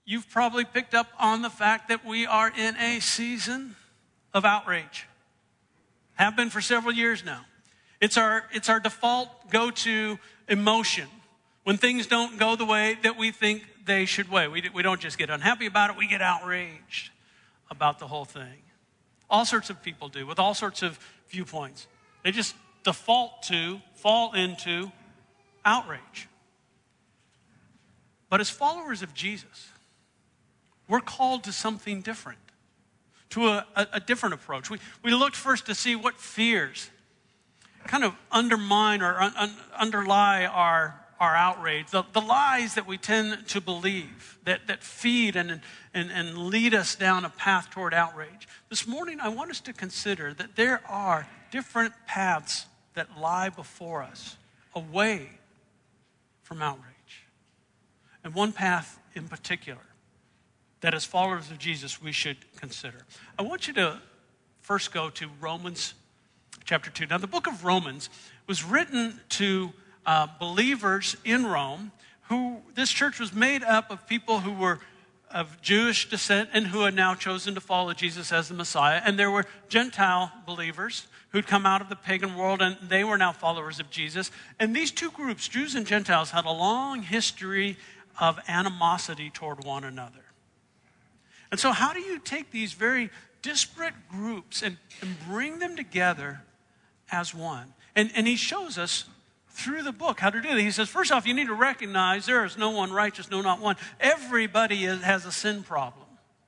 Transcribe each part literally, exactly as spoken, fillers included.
you've probably picked up on the fact that we are in a season of outrage. Have been for several years now. It's our, it's our default go-to emotion when things don't go the way that we think they should way. We, we don't just get unhappy about it, we get outraged about the whole thing. All sorts of people do, with all sorts of viewpoints. They just default to, fall into outrage. But as followers of Jesus, we're called to something different, to a, a, a different approach. We, we looked first to see what fears kind of undermine or un, un, underlie our, our outrage, the, the lies that we tend to believe that, that feed and, and, and lead us down a path toward outrage. This morning, I want us to consider that there are different paths that lie before us away from outrage. And one path in particular that as followers of Jesus we should consider. I want you to first go to Romans chapter two. Now, the book of Romans was written to uh, believers in Rome who, this church was made up of people who were of Jewish descent and who had now chosen to follow Jesus as the Messiah. And there were Gentile believers who'd come out of the pagan world, and they were now followers of Jesus. And these two groups, Jews and Gentiles, had a long history of animosity toward one another. And so how do you take these very disparate groups and, and bring them together as one? And, and he shows us through the book how to do that. He says, first off, you need to recognize there is no one righteous, no, not one. Everybody is, has a sin problem.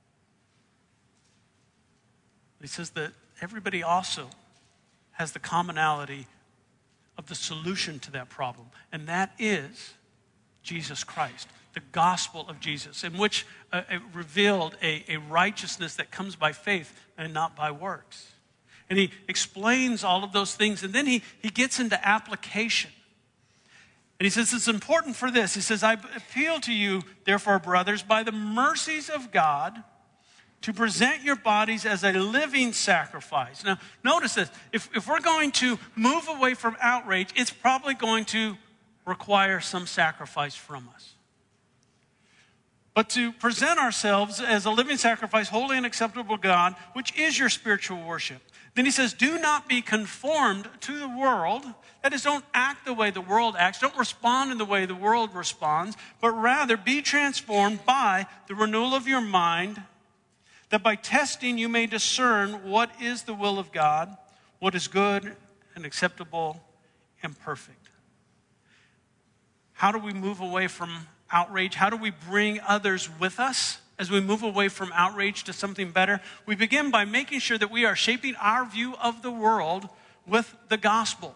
He says that everybody also has the commonality of the solution to that problem, and that is Jesus Christ, the gospel of Jesus, in which uh, it revealed a, a righteousness that comes by faith and not by works. And he explains all of those things, and then he, he gets into application. And he says, it's important for this. He says, I appeal to you, therefore, brothers, by the mercies of God, to present your bodies as a living sacrifice. Now, notice this. If, if we're going to move away from outrage, it's probably going to require some sacrifice from us. But to present ourselves as a living sacrifice, holy and acceptable to God, which is your spiritual worship. Then he says, do not be conformed to the world. That is, don't act the way the world acts. Don't respond in the way the world responds. But rather be transformed by the renewal of your mind, that by testing you may discern what is the will of God, what is good and acceptable and perfect. How do we move away from outrage? How do we bring others with us as we move away from outrage to something better? We begin by making sure that we are shaping our view of the world with the gospel.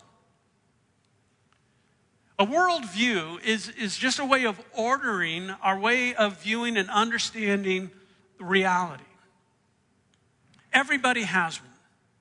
A worldview is, is just a way of ordering our way of viewing and understanding reality. Everybody has one.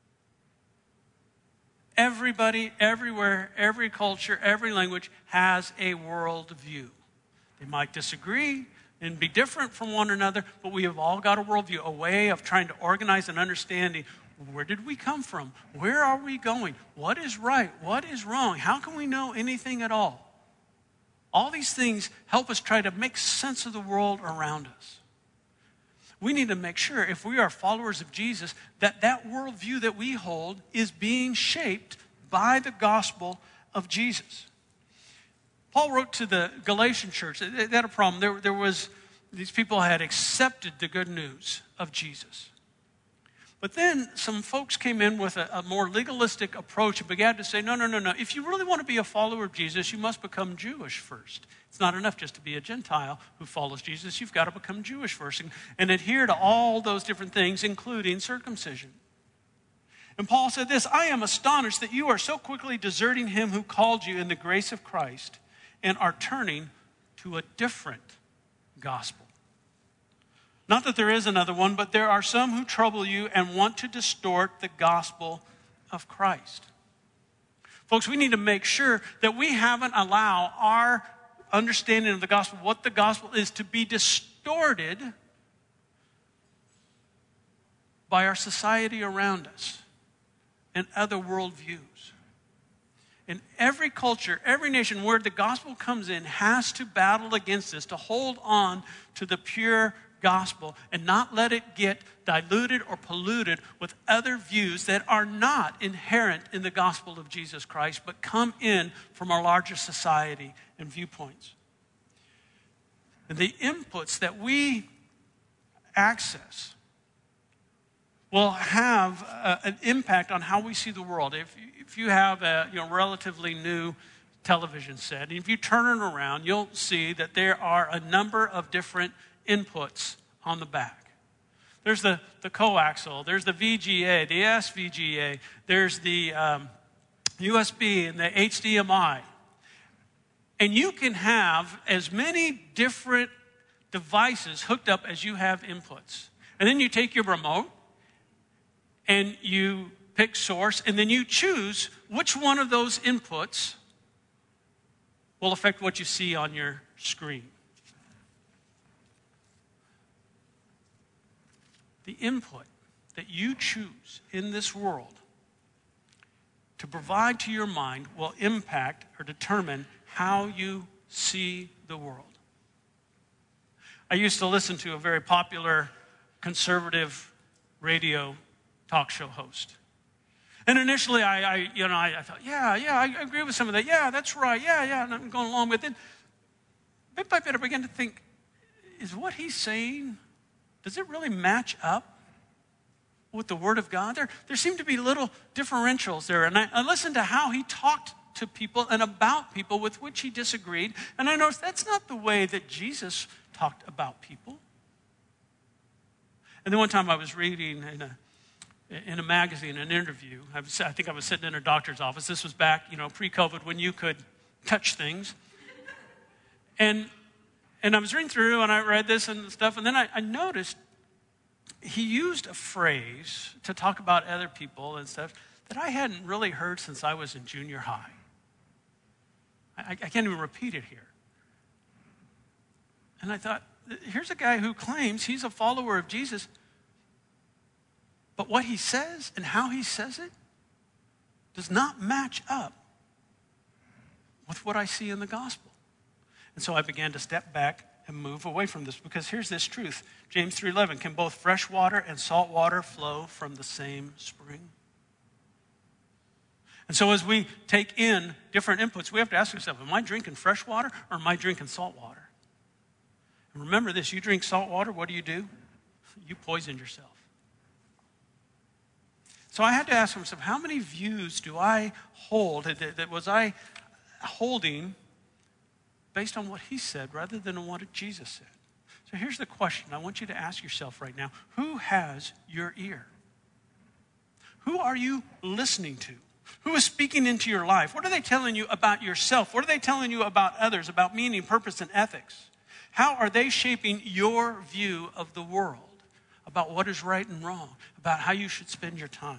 Everybody, everywhere, every culture, every language has a worldview. They might disagree and be different from one another, but we have all got a worldview, a way of trying to organize and understanding where did we come from? Where are we going? What is right? What is wrong? How can we know anything at all? All these things help us try to make sense of the world around us. We need to make sure, if we are followers of Jesus, that that worldview that we hold is being shaped by the gospel of Jesus. Paul wrote to the Galatian church. They had a problem. There, there was, these people had accepted the good news of Jesus. But then some folks came in with a, a more legalistic approach and began to say, no, no, no, no. If you really want to be a follower of Jesus, you must become Jewish first. It's not enough just to be a Gentile who follows Jesus. You've got to become Jewish first and, and adhere to all those different things, including circumcision. And Paul said this, I am astonished that you are so quickly deserting him who called you in the grace of Christ and are turning to a different gospel. Not that there is another one, but there are some who trouble you and want to distort the gospel of Christ. Folks, we need to make sure that we haven't allowed our understanding of the gospel, what the gospel is, to be distorted by our society around us and other worldviews. And every culture, every nation where the gospel comes in has to battle against this, to hold on to the pure gospel and not let it get diluted or polluted with other views that are not inherent in the gospel of Jesus Christ, but come in from our larger society and viewpoints. And the inputs that we access will have a, an impact on how we see the world. If, if you have a you know, relatively new television set, and if you turn it around, you'll see that there are a number of different inputs on the back. There's the, the coaxial, there's the V G A, the S V G A, there's the um, U S B and the H D M I. And you can have as many different devices hooked up as you have inputs. And then you take your remote and you pick source, and then you choose which one of those inputs will affect what you see on your screen. The input that you choose in this world to provide to your mind will impact or determine how you see the world. I used to listen to a very popular conservative radio talk show host. And initially, I, I you know, I, I thought, yeah, yeah, I agree with some of that. Yeah, that's right. Yeah, yeah, and I'm going along with it. Bit by bit, I began to think, is what he's saying, does it really match up with the Word of God? There, there seem to be little differentials there. And I, I listened to how he talked to people and about people with which he disagreed. And I noticed that's not the way that Jesus talked about people. And then one time I was reading in a in a magazine, an interview. I, was, I think I was sitting in a doctor's office. This was back, you know, pre-COVID when you could touch things. And and I was reading through and I read this and stuff. And then I, I noticed he used a phrase to talk about other people and stuff that I hadn't really heard since I was in junior high. I, I can't even repeat it here. And I thought, here's a guy who claims he's a follower of Jesus, but what he says and how he says it does not match up with what I see in the gospel. And so I began to step back and move away from this, because here's this truth. James three eleven, can both fresh water and salt water flow from the same spring? And so as we take in different inputs, we have to ask ourselves, am I drinking fresh water or am I drinking salt water? And remember this, you drink salt water, what do you do? You poison yourself. So I had to ask myself, how many views do I hold, that, that was I holding based on what he said rather than what Jesus said? So here's the question I want you to ask yourself right now. Who has your ear? Who are you listening to? Who is speaking into your life? What are they telling you about yourself? What are they telling you about others, about meaning, purpose, and ethics? How are they shaping your view of the world, about what is right and wrong, about how you should spend your time?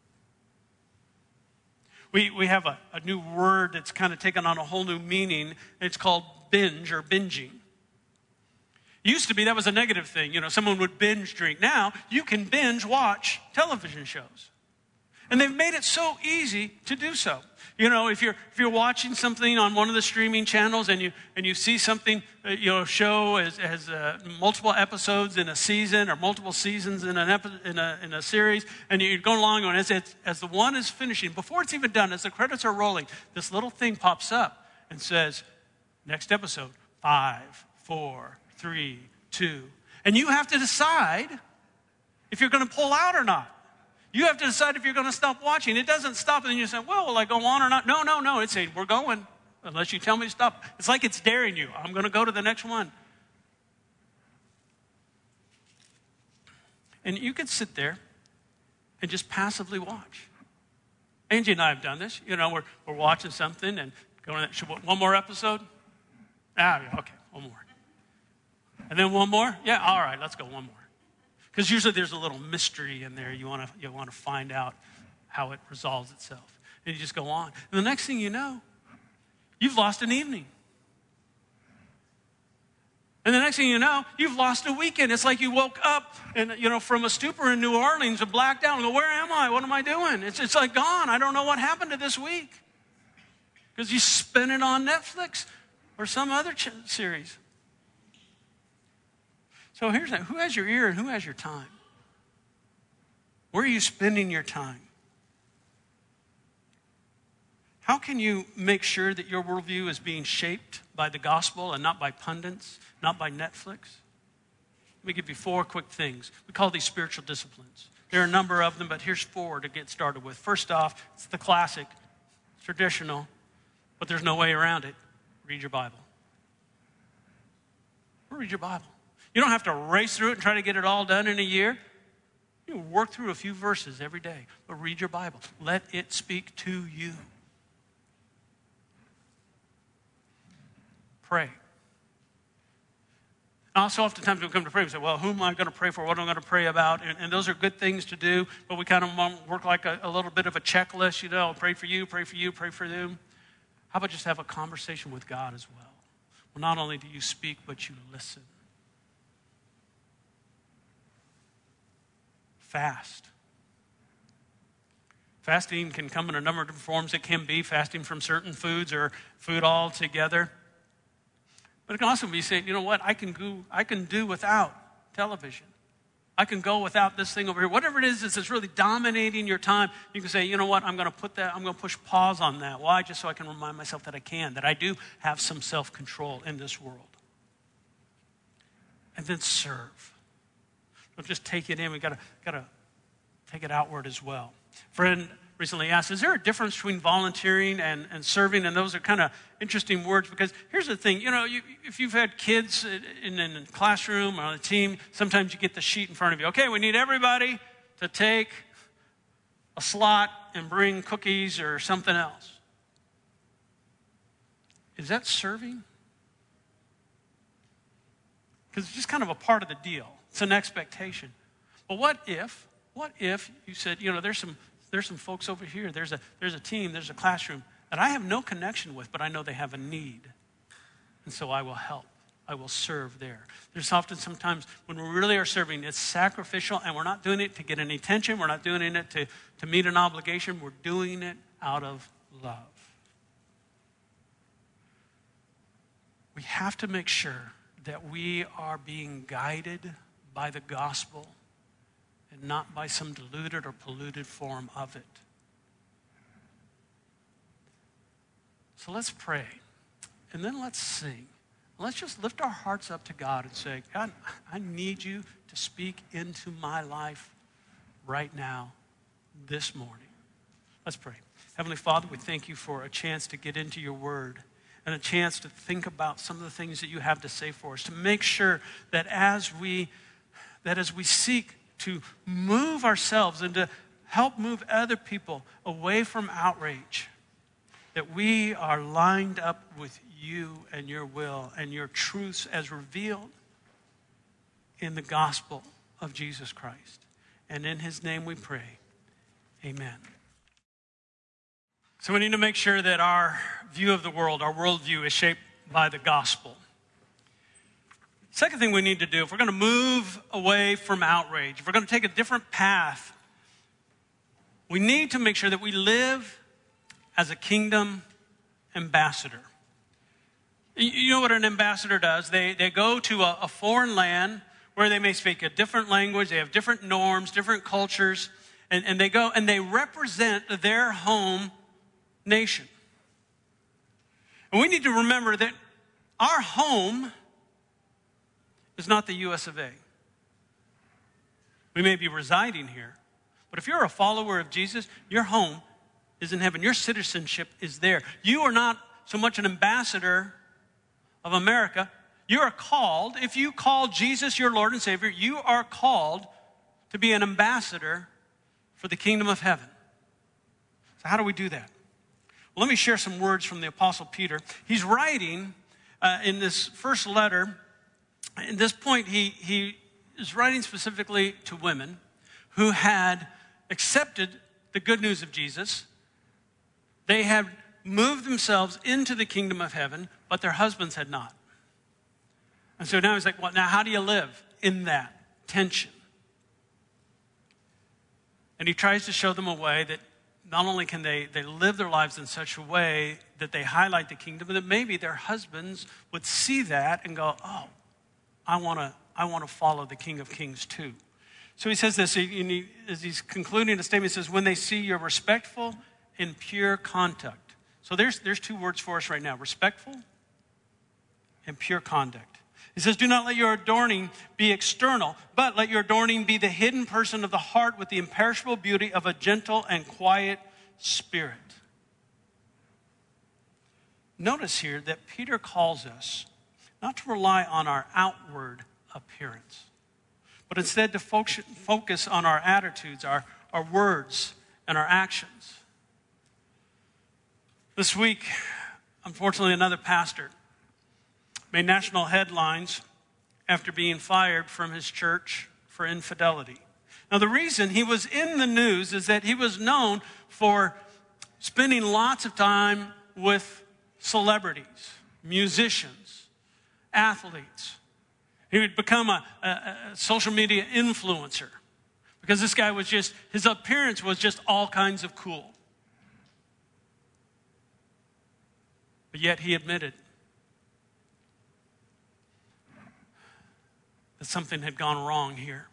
We, we have a, a new word that's kind of taken on a whole new meaning. It's called binge or binging. It used to be that was a negative thing. You know, someone would binge drink. Now you can binge watch television shows. And they've made it so easy to do so. You know, if you're if you're watching something on one of the streaming channels and you and you see something, uh, you know, show as has uh, multiple episodes in a season or multiple seasons in an epi- in a in a series, and you're going along and as it's, as the one is finishing, before it's even done, as the credits are rolling, this little thing pops up and says, "Next episode, five, four, three, two," and you have to decide if you're going to pull out or not. You have to decide if you're going to stop watching. It doesn't stop, and then you say, well, will I go on or not? No, no, no. It's saying, we're going, unless you tell me to stop. It's like it's daring you. I'm going to go to the next one. And you could sit there and just passively watch. Angie and I have done this. You know, we're, we're watching something and going, should, one more episode? Ah, yeah, okay, one more. And then one more? Yeah, all right, let's go one more. Because usually there's a little mystery in there. You want to you want to find out how it resolves itself. And you just go on. And the next thing you know, you've lost an evening. And the next thing you know, you've lost a weekend. It's like you woke up and you know from a stupor in New Orleans and blacked out and go, where am I? What am I doing? It's it's like gone. I don't know what happened to this week. because you spend it on Netflix or some other ch- series. So here's that. Who has your ear and who has your time? Where are you spending your time? How can you make sure that your worldview is being shaped by the gospel and not by pundits, not by Netflix? Let me give you four quick things. We call these spiritual disciplines. There are a number of them, but here's four to get started with. First off, it's the classic, traditional, but there's no way around it. Read your Bible. Read your Bible. You don't have to race through it and try to get it all done in a year. You work through a few verses every day, but read your Bible. Let it speak to you. Pray. Also, oftentimes we come to pray, we say, well, who am I going to pray for? What am I going to pray about? And, and those are good things to do, but we kind of work like a, a little bit of a checklist, you know, pray for you, pray for you, pray for them. How about just have a conversation with God as well? Well, not only do you speak, but you listen. Fast. Fasting can come in a number of different forms. It can be fasting from certain foods or food altogether. But it can also be saying, you know what, I can go, I can do without television. I can go without this thing over here. Whatever it is that's really dominating your time, you can say, you know what, I'm going to put that, I'm going to push pause on that. Why? Just so I can remind myself that I can, that I do have some self-control in this world. And then serve. Don't just take it in. We gotta gotta take it outward as well. A friend recently asked, is there a difference between volunteering and, and serving? And those are kind of interesting words, because here's the thing. You know, you, if you've had kids in, in a classroom or on a team, sometimes you get the sheet in front of you. Okay, we need everybody to take a slot and bring cookies or something else. Is that serving? Because it's just kind of a part of the deal. It's an expectation. But what if, what if you said, you know, there's some there's some folks over here, there's a there's a team, there's a classroom that I have no connection with, but I know they have a need. And so I will help. I will serve there. There's often sometimes when we really are serving, it's sacrificial, and we're not doing it to get any attention. We're not doing it to, to meet an obligation. We're doing it out of love. We have to make sure that we are being guided by the gospel and not by some diluted or polluted form of it. So let's pray, and then let's sing. Let's just lift our hearts up to God and say, God, I need you to speak into my life right now, this morning. Let's pray. Heavenly Father, we thank you for a chance to get into your word and a chance to think about some of the things that you have to say for us, to make sure that as we that as we seek to move ourselves and to help move other people away from outrage, that we are lined up with you and your will and your truths as revealed in the gospel of Jesus Christ. And in his name we pray, amen. So we need to make sure that our view of the world, our worldview, is shaped by the gospel. Second thing we need to do, if we're going to move away from outrage, if we're going to take a different path, we need to make sure that we live as a kingdom ambassador. You know what an ambassador does? They, they go to a, a foreign land where they may speak a different language, they have different norms, different cultures, and, and they go and they represent their home nation. And we need to remember that our home is not the U S of A. We may be residing here, but if you're a follower of Jesus, your home is in heaven. Your citizenship is there. You are not so much an ambassador of America. You are called, if you call Jesus your Lord and Savior, you are called to be an ambassador for the kingdom of heaven. So how do we do that? Well, let me share some words from the Apostle Peter. He's writing uh, in this first letter. At this point, he, he is writing specifically to women who had accepted the good news of Jesus. They had moved themselves into the kingdom of heaven, but their husbands had not. And so now he's like, well, now how do you live in that tension? And he tries to show them a way that not only can they, they live their lives in such a way that they highlight the kingdom, and that maybe their husbands would see that and go, oh, I want to I want to follow the King of Kings too. So he says this, he, as he's concluding the statement, he says, when they see your respectful and pure conduct. So there's, there's two words for us right now, respectful and pure conduct. He says, do not let your adorning be external, but let your adorning be the hidden person of the heart with the imperishable beauty of a gentle and quiet spirit. Notice here that Peter calls us not to rely on our outward appearance, but instead to focus on our attitudes, our, our words, and our actions. This week, unfortunately, another pastor made national headlines after being fired from his church for infidelity. Now, the reason he was in the news is that he was known for spending lots of time with celebrities, musicians, athletes. He would become a, a, a social media influencer because this guy was just, his appearance was just all kinds of cool. But yet he admitted that something had gone wrong here.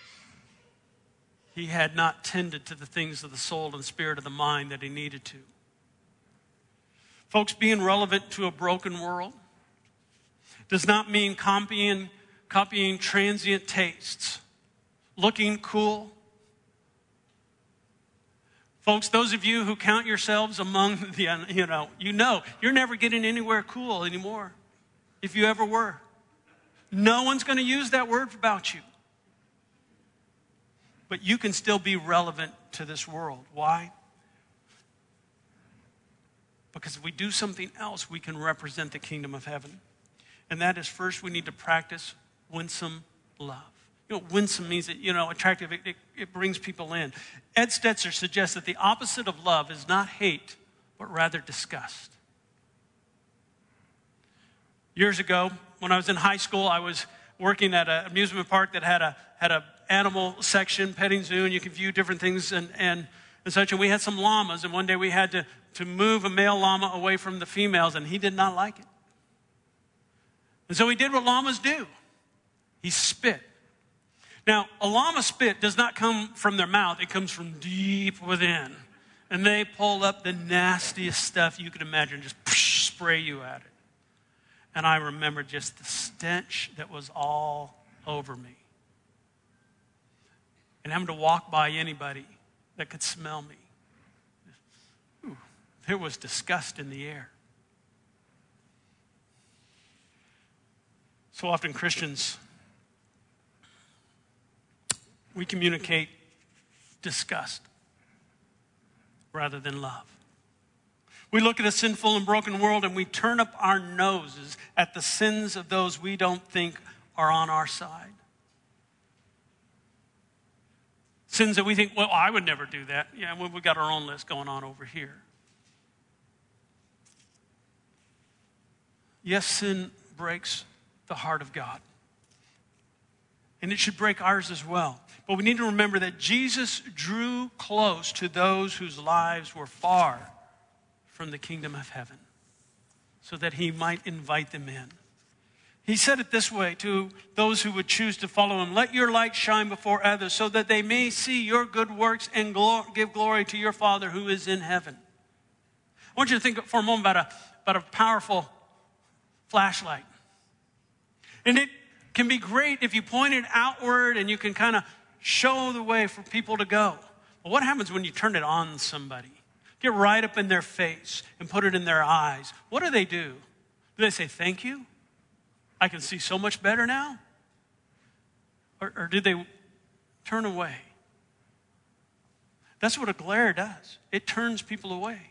He had not tended to the things of the soul and spirit of the mind that he needed to. Folks, being relevant to a broken world does not mean copying, copying transient tastes, looking cool. Folks, those of you who count yourselves among the, you know, you know, you're never getting anywhere cool anymore, if you ever were. No one's going to use that word about you. But you can still be relevant to this world. Why? Because if we do something else, we can represent the kingdom of heaven. And that is, first, we need to practice winsome love. You know, winsome means that, you know, attractive, it, it, it brings people in. Ed Stetzer suggests that the opposite of love is not hate, but rather disgust. Years ago, when I was in high school, I was working at an amusement park that had a had a animal section, petting zoo, and you could view different things and, and, and such. And we had some llamas, and one day we had to, to move a male llama away from the females, and he did not like it. And so he did what llamas do. He spit. Now, a llama spit does not come from their mouth. It comes from deep within. And they pull up the nastiest stuff you could imagine, just spray you at it. And I remember just the stench that was all over me. And having to walk by anybody that could smell me. Ooh, there was disgust in the air. So often Christians, we communicate disgust rather than love. We look at a sinful and broken world and we turn up our noses at the sins of those we don't think are on our side. Sins that we think, well, I would never do that. Yeah, well, we've got our own list going on over here. Yes, sin breaks the heart of God. And it should break ours as well. But we need to remember that Jesus drew close to those whose lives were far from the kingdom of heaven, so that he might invite them in. He said it this way to those who would choose to follow him: let your light shine before others so that they may see your good works and glor- give glory to your Father who is in heaven. I want you to think for a moment about a, about a powerful flashlight. And it can be great if you point it outward and you can kind of show the way for people to go. But what happens when you turn it on somebody? Get right up in their face and put it in their eyes. What do they do? Do they say, thank you? I can see so much better now? Or, or do they turn away? That's what a glare does. It turns people away.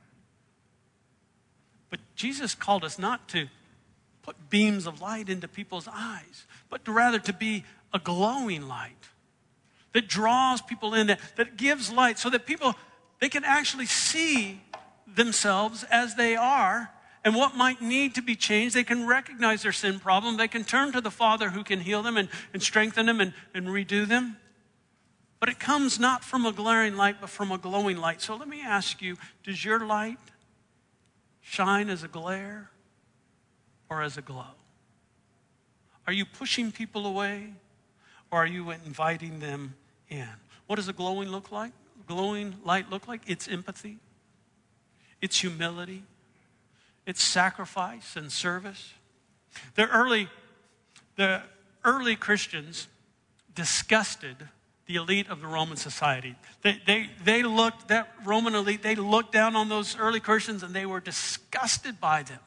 But Jesus called us not to put beams of light into people's eyes, but to rather to be a glowing light that draws people in, that, that gives light so that people, they can actually see themselves as they are and what might need to be changed. They can recognize their sin problem. They can turn to the Father who can heal them and, and strengthen them and, and redo them. But it comes not from a glaring light, but from a glowing light. So let me ask you, does your light shine as a glare or as a glow? Are you pushing people away or are you inviting them in? What does a glowing look like? Glowing light look like? It's empathy. It's humility. It's sacrifice and service. The early, the early Christians disgusted the elite of the Roman society. They, they, they looked, that Roman elite, they looked down on those early Christians and they were disgusted by them.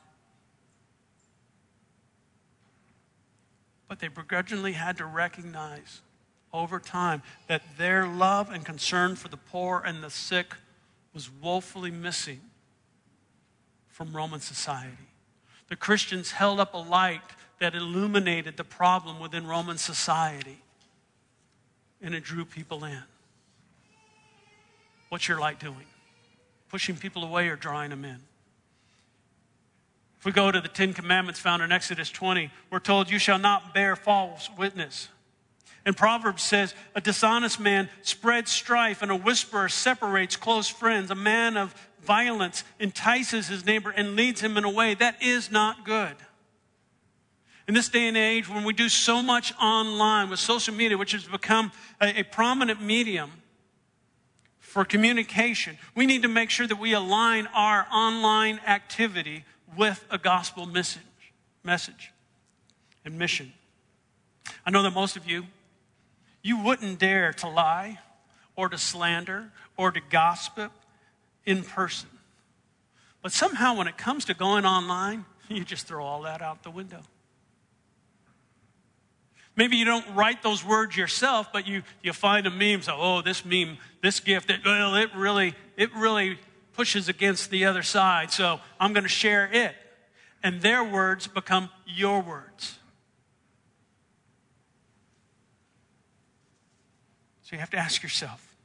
But they begrudgingly had to recognize over time that their love and concern for the poor and the sick was woefully missing from Roman society. The Christians held up a light that illuminated the problem within Roman society, and it drew people in. What's your light doing? Pushing people away or drawing them in? If we go to the Ten Commandments found in Exodus twenty, we're told you shall not bear false witness. And Proverbs says, a dishonest man spreads strife and a whisperer separates close friends. A man of violence entices his neighbor and leads him in a way that is not good. In this day and age, when we do so much online with social media, which has become a, a prominent medium for communication, we need to make sure that we align our online activity with a gospel message, message and mission. I know that most of you, you wouldn't dare to lie or to slander or to gossip in person. But somehow when it comes to going online, you just throw all that out the window. Maybe you don't write those words yourself, but you, you find a meme, so, oh, this meme, this gift, it, well, it really, it really pushes against the other side, so I'm going to share it. And their words become your words. So you have to ask yourself,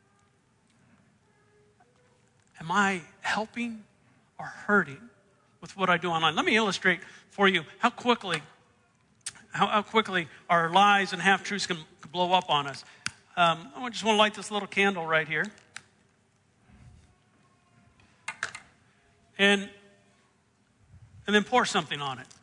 am I helping or hurting with what I do online? Let me illustrate for you how quickly How, how quickly our lies and half-truths can blow up on us. Um, I just want to light this little candle right here. And, and then pour something on it.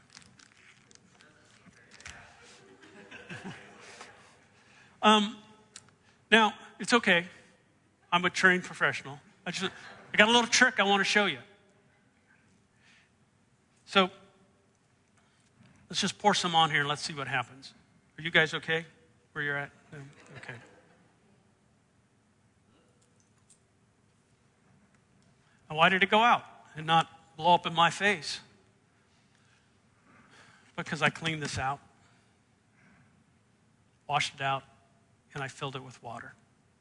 um, now, it's okay. I'm a trained professional. I, just, I got a little trick I want to show you. So, let's just pour some on here and let's see what happens. Are you guys okay where you're at? No? Okay. And why did it go out and not blow up in my face? Because I cleaned this out, washed it out, and I filled it with water.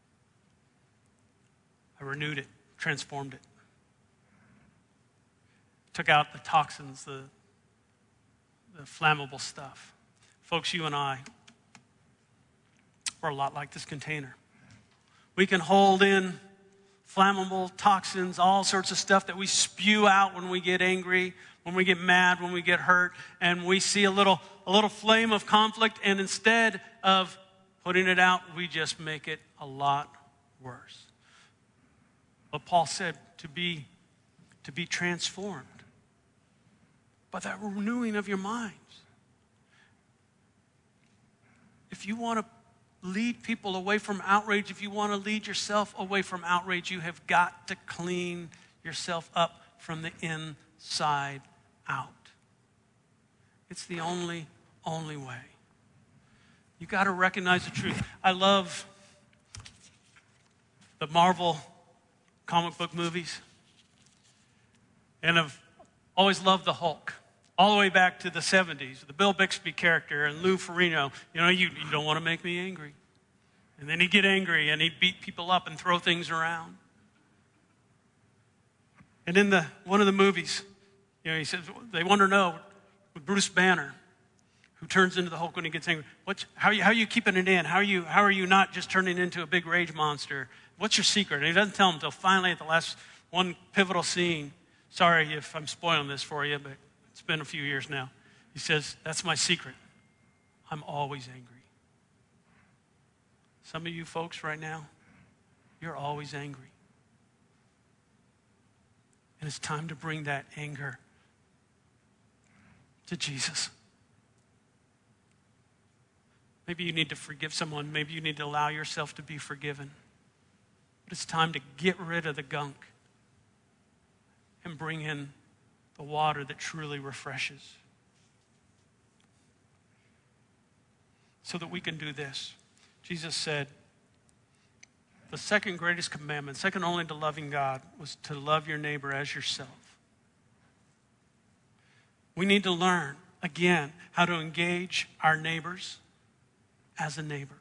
I renewed it, transformed it. Took out the toxins, the the flammable stuff. Folks, you and I, we're a lot like this container. We can hold in flammable toxins, all sorts of stuff that we spew out when we get angry, when we get mad, when we get hurt, and we see a little, a little flame of conflict, and instead of putting it out, we just make it a lot worse. But Paul said to be, to be transformed by that renewing of your minds. If you want to lead people away from outrage, if you want to lead yourself away from outrage, you have got to clean yourself up from the inside out. It's the only, only way. You got to recognize the truth. I love the Marvel comic book movies, and I've always loved the Hulk. All the way back to the seventies, the Bill Bixby character and Lou Ferrigno. You know, you, you don't want to make me angry. And then he'd get angry and he'd beat people up and throw things around. And in the one of the movies, you know, he says, they want to know, with Bruce Banner, who turns into the Hulk when he gets angry, what's, how, are you, how are you keeping it in? How are you, how are you not just turning into a big rage monster? What's your secret? And he doesn't tell him until finally at the last one pivotal scene. Sorry if I'm spoiling this for you, but it's been a few years now. He says, that's my secret. I'm always angry. Some of you folks right now, you're always angry. And it's time to bring that anger to Jesus. Maybe you need to forgive someone. Maybe you need to allow yourself to be forgiven. But it's time to get rid of the gunk and bring in the water that truly refreshes. So that we can do this. Jesus said, the second greatest commandment, second only to loving God, was to love your neighbor as yourself. We need to learn, again, how to engage our neighbors as a neighbor.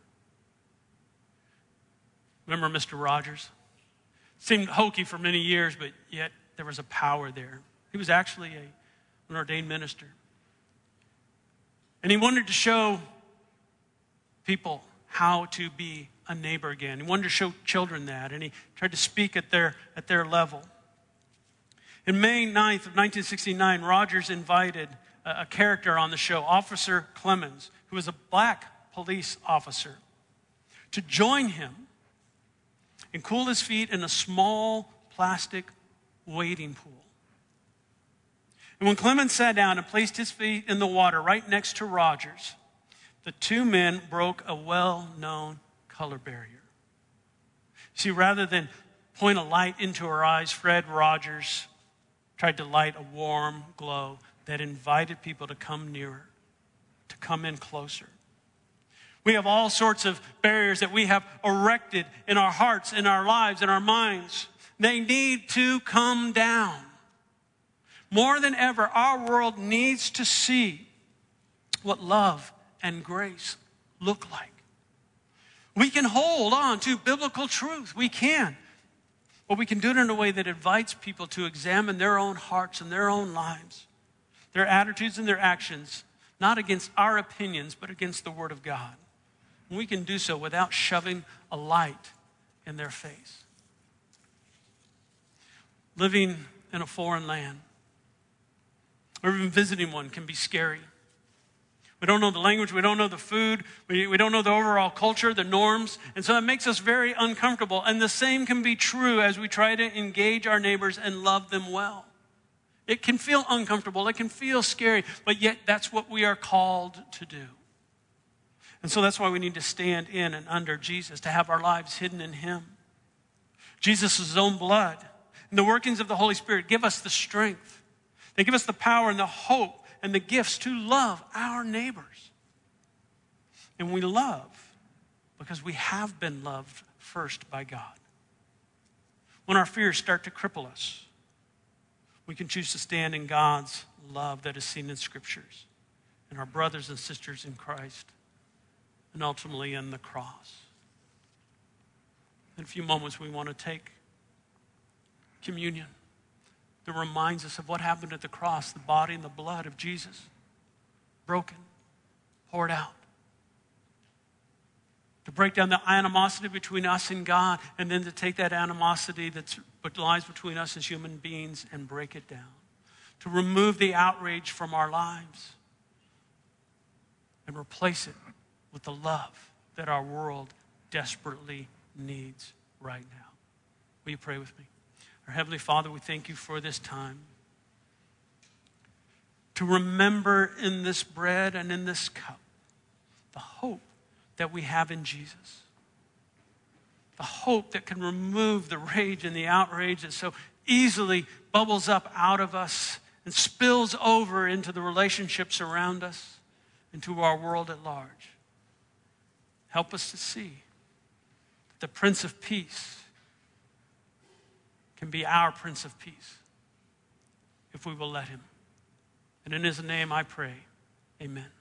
Remember Mister Rogers? Seemed hokey for many years, but yet there was a power there. He was actually a, an ordained minister. And he wanted to show people how to be a neighbor again. He wanted to show children that, and he tried to speak at their, at their level. In May ninth of nineteen sixty-nine, Rogers invited a, a character on the show, Officer Clemens, who was a black police officer, to join him and cool his feet in a small plastic wading pool. And when Clemens sat down and placed his feet in the water right next to Rogers, the two men broke a well-known color barrier. See, rather than point a light into her eyes, Fred Rogers tried to light a warm glow that invited people to come nearer, to come in closer. We have all sorts of barriers that we have erected in our hearts, in our lives, in our minds. They need to come down. More than ever, our world needs to see what love and grace look like. We can hold on to biblical truth. We can. But we can do it in a way that invites people to examine their own hearts and their own lives, their attitudes and their actions, not against our opinions, but against the Word of God. And we can do so without shoving a light in their face. Living in a foreign land, or even visiting one, can be scary. We don't know the language, we don't know the food, we, we don't know the overall culture, the norms, and so it makes us very uncomfortable. And the same can be true as we try to engage our neighbors and love them well. It can feel uncomfortable, it can feel scary, but yet that's what we are called to do. And so that's why we need to stand in and under Jesus, to have our lives hidden in Him. Jesus' own blood and the workings of the Holy Spirit give us the strength. They give us the power and the hope and the gifts to love our neighbors. And we love because we have been loved first by God. When our fears start to cripple us, we can choose to stand in God's love that is seen in Scriptures, and our brothers and sisters in Christ, and ultimately in the cross. In a few moments, we want to take communion that reminds us of what happened at the cross, the body and the blood of Jesus, broken, poured out, to break down the animosity between us and God, and then to take that animosity that lies between us as human beings and break it down, to remove the outrage from our lives and replace it with the love that our world desperately needs right now. Will you pray with me? Our Heavenly Father, we thank you for this time to remember in this bread and in this cup the hope that we have in Jesus. The hope that can remove the rage and the outrage that so easily bubbles up out of us and spills over into the relationships around us, into our world at large. Help us to see that the Prince of Peace can be our Prince of Peace if we will let him. And in His name I pray, amen.